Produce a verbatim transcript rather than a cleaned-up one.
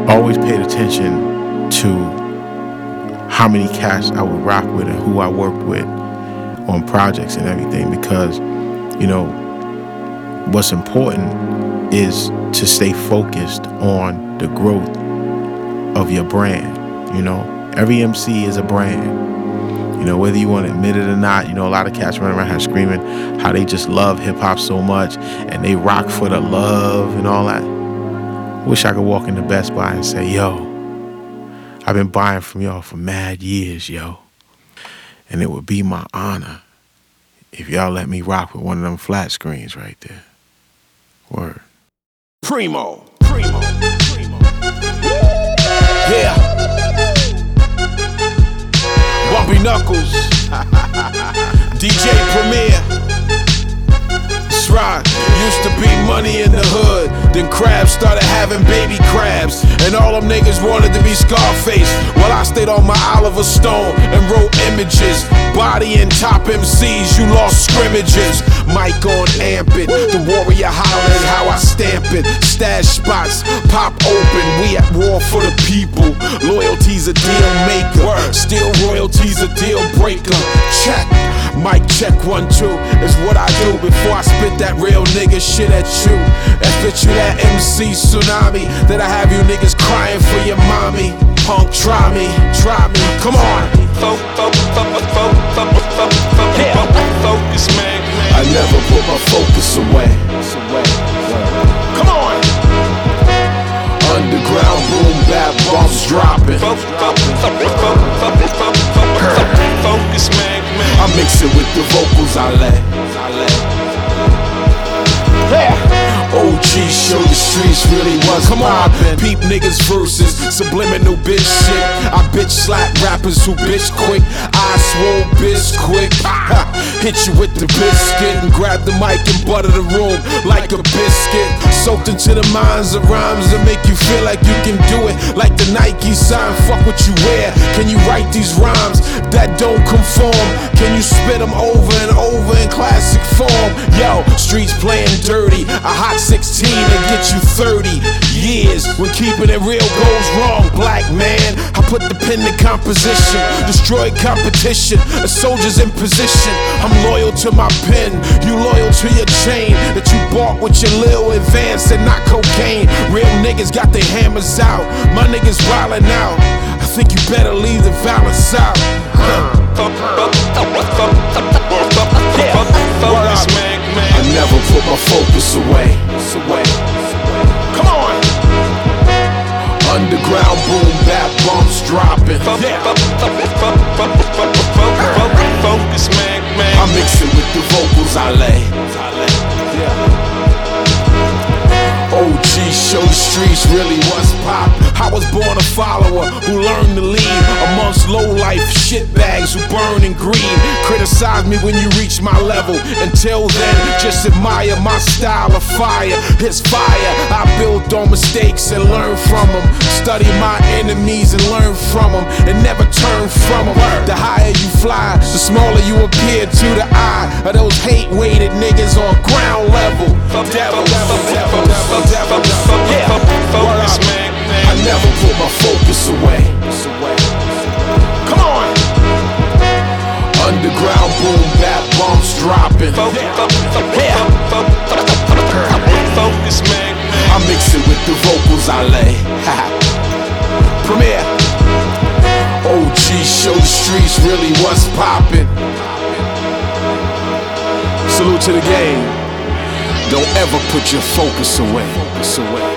always paid attention to how many cats I would rock with and who I worked with on projects and everything, because, you know, what's important is to stay focused on the growth of your brand. You know, every M C is a brand. You know, whether you want to admit it or not, you know, a lot of cats running around here screaming how they just love hip-hop so much and they rock for the love and all that. Wish I could walk into Best Buy and say, yo, I've been buying from y'all for mad years, yo. And it would be my honor if y'all let me rock with one of them flat screens right there. Word. Primo. Primo. Primo. Yeah. Bumpy Knuckles. D J Premier. That's right. Used to be money in the hood. Then crabs started having baby crabs. And all them niggas wanted to be Scarface. While I stayed on my Oliver Stone and wrote images. Body and top M Cs, you lost scrimmages. Mic on amp it. The warrior hollers, how I stamp it. Stash spots, pop open. We at war for the people. Loyalty's a deal maker. Still royalty's a deal breaker. Check. Mic check one, two is what I do before I spit that real nigga shit at you. And spit you that M C tsunami that I have you niggas crying for your mommy. Punk, try me, try me, come on. Focus, man. I never put my focus away. Come on. Underground boom, bap bombs dropping. Focus, man. I mix it with the vocals I let. O G show the streets really was Come poppin'. On, peep niggas verses, subliminal bitch shit. I bitch slap rappers who bitch quick. I swole bitch quick. Ha. Hit you with the biscuit and grab the mic and butter the room like a biscuit. Soaked into the minds of rhymes that make you feel like you can do it. Like the Nike sign, fuck what you wear. Can you write these rhymes that don't conform? Can you spit them over and over in classic form? Yo, streets playing dirty. A hot sixteen and get you thirty years when keeping it real goes wrong, black man. I put the pen to composition, destroy competition, a soldier's in position. I'm loyal to my pen, you loyal to your chain that you bought with your little advance and not cocaine. Real niggas got their hammers out, my niggas wildin' out. I think you better leave the violence out. Huh. I never put my focus away. Come on. Underground boom, bap bumps dropping. Focus, man. I mix it with the vocals I lay. O G show the streets really was pop. I was born a follower who learned to lead amongst low-life shitbags who burn and grieve. Criticize me when you reach my level. Until then, just admire my style of fire. It's fire. I build on mistakes and learn from them. Study my enemies and learn from them. And never turn from them. The higher you fly, the smaller you appear to the eye of those hate-weighted niggas on ground level. Devils, devils, devils, yeah. Focus, man. I never put my focus away. Come on. Underground boom, bap bombs dropping. Yeah. Focus, man. I mix it with the vocals I lay. Premier. O G show the streets really was poppin'. Salute to the game. Don't ever put your focus away. Focus away.